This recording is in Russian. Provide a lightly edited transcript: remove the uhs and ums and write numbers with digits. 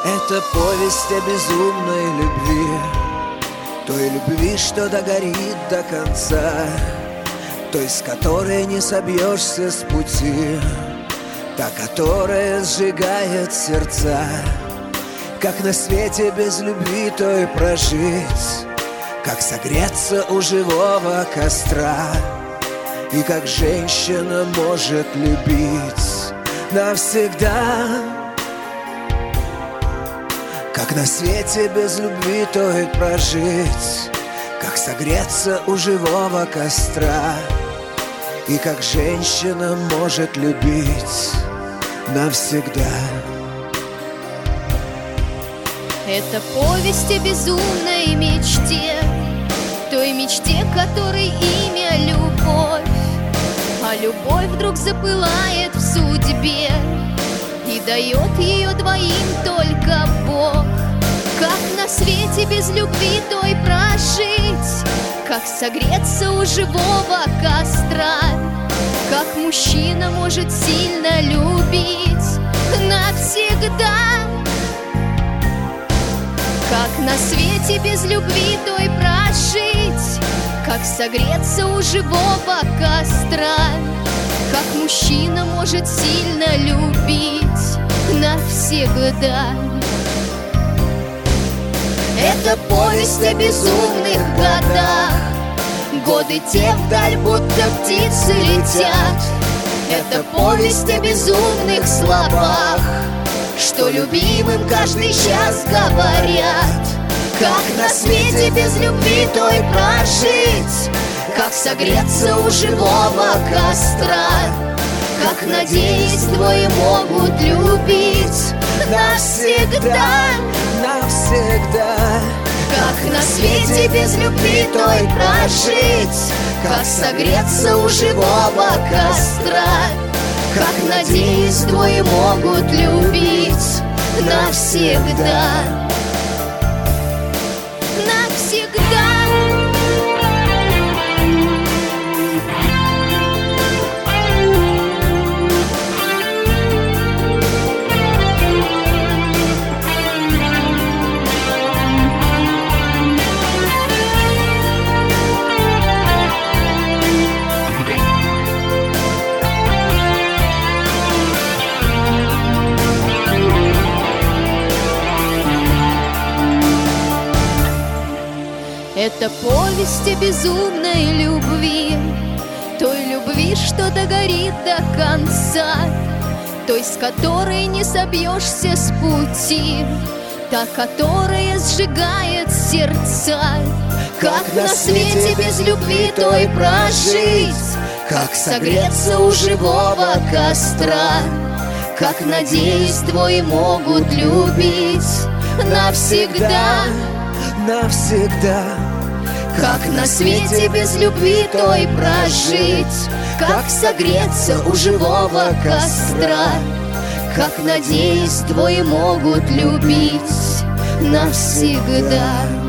Это повесть о безумной любви, той любви, что догорит до конца, той, с которой не собьешься с пути, та, которая сжигает сердца. Как на свете без любви той прожить, как согреться у живого костра, и как женщина может любить навсегда. Как на свете без любви той прожить, как согреться у живого костра, и как женщина может любить навсегда. Это повесть о безумной мечте, той мечте, которой имя любовь. А любовь вдруг запылает в судьбе, и дает ее двоим только Бог. Как на свете без любви той прожить, как согреться у живого костра, как мужчина может сильно любить навсегда. Как на свете без любви той прожить, как согреться у живого костра, как мужчина может сильно любить навсегда. Это повесть о безумных годах, годы те вдаль будто птицы летят. Это повесть о безумных словах, что любимым каждый час говорят. Как на свете без любви той прожить, как согреться у живого костра, как, надеясь, двое могут любить навсегда, навсегда. Как на свете без любви той прожить, как согреться у живого костра, как, надеясь, двое могут любить навсегда. Навсегда. Это повесть о безумной любви, той любви, что догорит до конца, той, с которой не собьешься с пути, та, которая сжигает сердца. Как на свете без любви той прожить, как согреться у живого костра, как, надеясь, двое могут любить навсегда, навсегда. Как на свете без любви той прожить, как согреться у живого костра, как, надеясь, двое могут любить навсегда.